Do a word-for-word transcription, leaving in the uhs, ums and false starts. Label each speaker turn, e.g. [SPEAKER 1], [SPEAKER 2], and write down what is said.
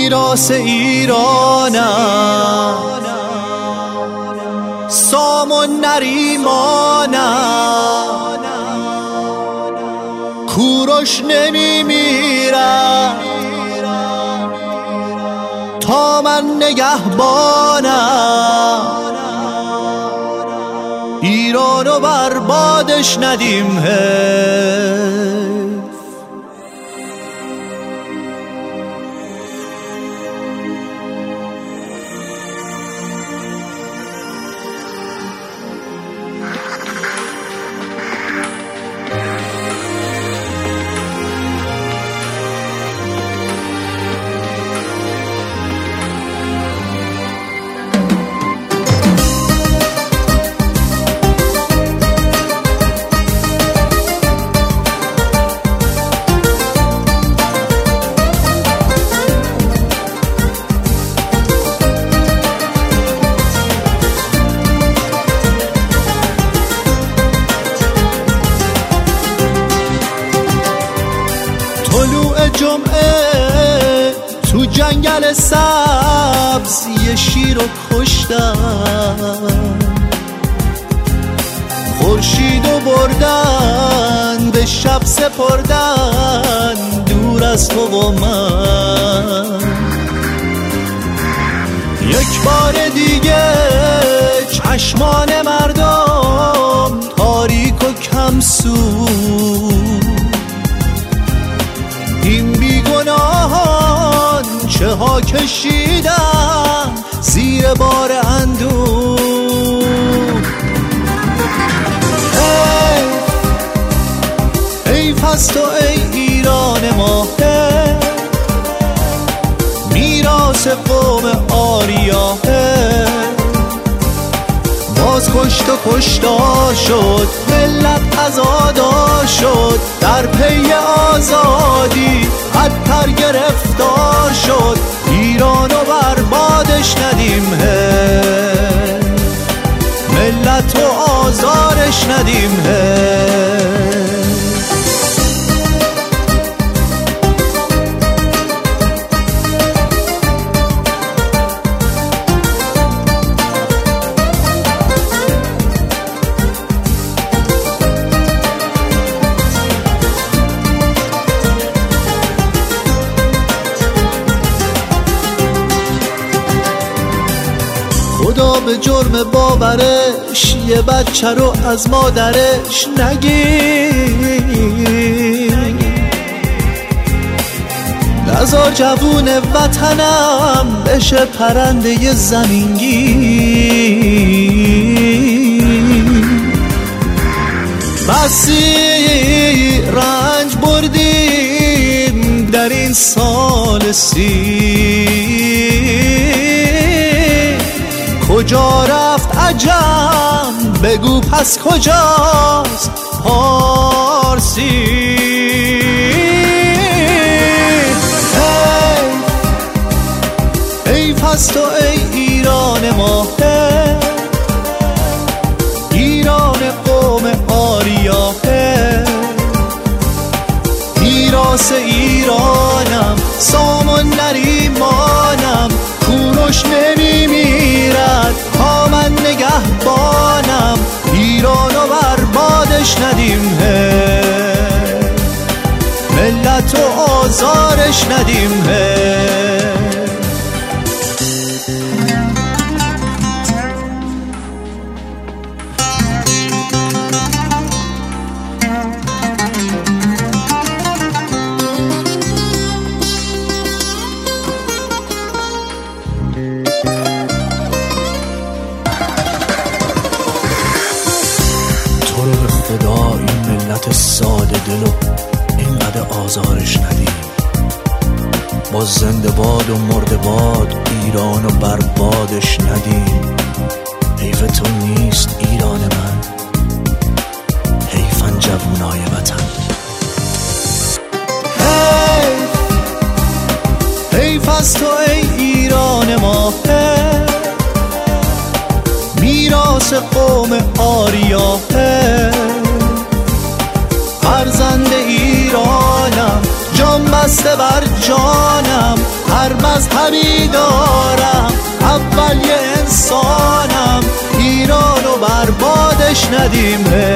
[SPEAKER 1] میراث ایرانم، سام و نریمانم، کوروش نمیمیرد تا من نگهبانم. ایرانو بربادش ندیم حیف. طلوع جمعه تو جنگل سبز یه شیر رو کشتن، خورشیدو بردن به شب سپردن دور از تو و من. یک بار دیگه چشمان مردم تاریک و کم سو، این بیگناهان چه ها کشیدن زیر بار اندوه. حیف حیف از تو ای ایران ما، میراث قوم آریا. باز کشت و کشتار شد، ملت عزادار شد، در پی آزادی بدتر گرفتار شد. ایرانو بربادش ندیم حیف، ملتو آزارش ندیم حیف. خدا به جرم باورش یه بچه رو از مادرش نگیر. نزار جوون وطنم بشه پرنده زمینگیر. بسی رنج بردیم در این سال سی، کجا رفت عجم بگو پس کجاست پارسی. حیف حیف از تو ای ایران ما، ایران قوم آریا. میراث ایرانم، سام و نریمانم، کوروش نمیمیرد تا من نگهبانم. ایرانو بربادش ندیم حیف، ملتو آزارش ندیم حیف.
[SPEAKER 2] خدا این ملت ساده دلو اینقدر آزارش ندیم. با زنده باد و مرده باد ایرانو بربادش ندیم. حیف تو نیست ایران من، حیفن جوونای وطن.
[SPEAKER 1] حیف حیف از تو ای ایران ما، میراث قوم آریا. فرزند ایرانم، جان بسته بر جانم، هر مذهبی دارم، اول یه انسانم، ایرانو بربادش ندیم.